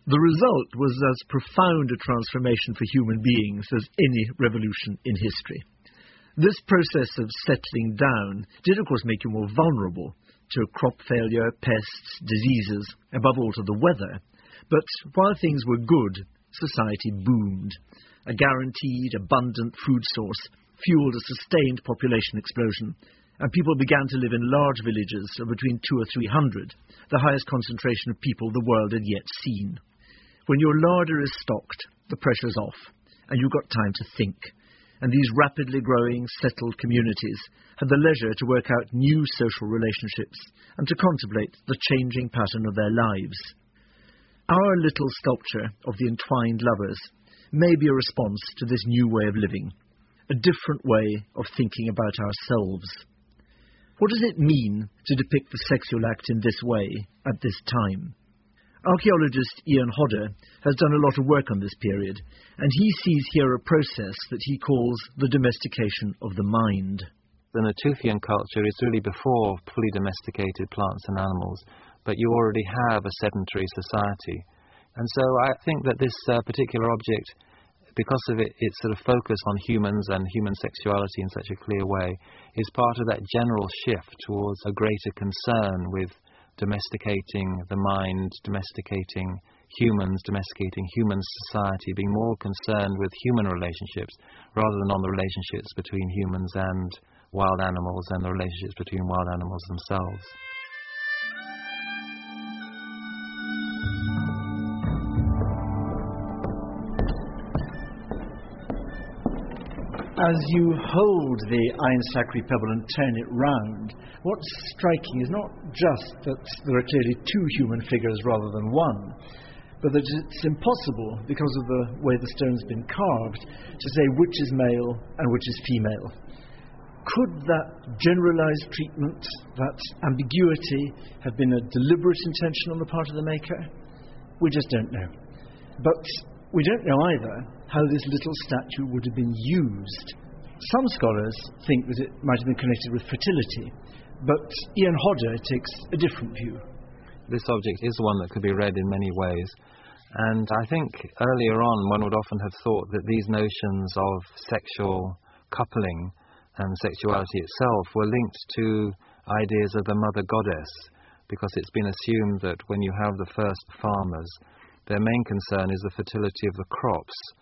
The result was as profound a transformation for human beings as any revolution in history. This process of settling down did, of course, make you more vulnerable to crop failure, pests, diseases, above all to the weather. But while things were good, society boomed. A guaranteed, abundant food source fueled a sustained population explosion, and people began to live in large villages of between 200 or 300, the highest concentration of people the world had yet seen. When your larder is stocked, the pressure's off, and you've got time to think. And these rapidly growing, settled communities had the leisure to work out new social relationships and to contemplate the changing pattern of their lives. Our little sculpture of the entwined lovers may be a response to this new way of living, a different way of thinking about ourselves. What does it mean to depict the sexual act in this way at this time? Archaeologist Ian Hodder has done a lot of work on this period, and he sees here a process that he calls the domestication of the mind. The Natufian culture is really before fully domesticated plants and animals, but you already have a sedentary society. And so I think that this particular object, because of its sort of focus on humans and human sexuality in such a clear way, is part of that general shift towards a greater concern with domesticating the mind, domesticating humans, domesticating human society, being more concerned with human relationships rather than on the relationships between humans and wild animals and the relationships between wild animals themselves. As you hold the Ain Sakri pebble and turn it round, what's striking is not just that there are clearly two human figures rather than one, but that it's impossible, because of the way the stone's been carved, to say which is male and which is female. Could that generalized treatment, that ambiguity, have been a deliberate intention on the part of the maker? We just don't know. But we don't know either how this little statue would have been used. Some scholars think that it might have been connected with fertility, but Ian Hodder takes a different view. This object is one that could be read in many ways, and I think earlier on one would often have thought that these notions of sexual coupling and sexuality itself were linked to ideas of the mother goddess, because it's been assumed that when you have the first farmers, their main concern is the fertility of the crops,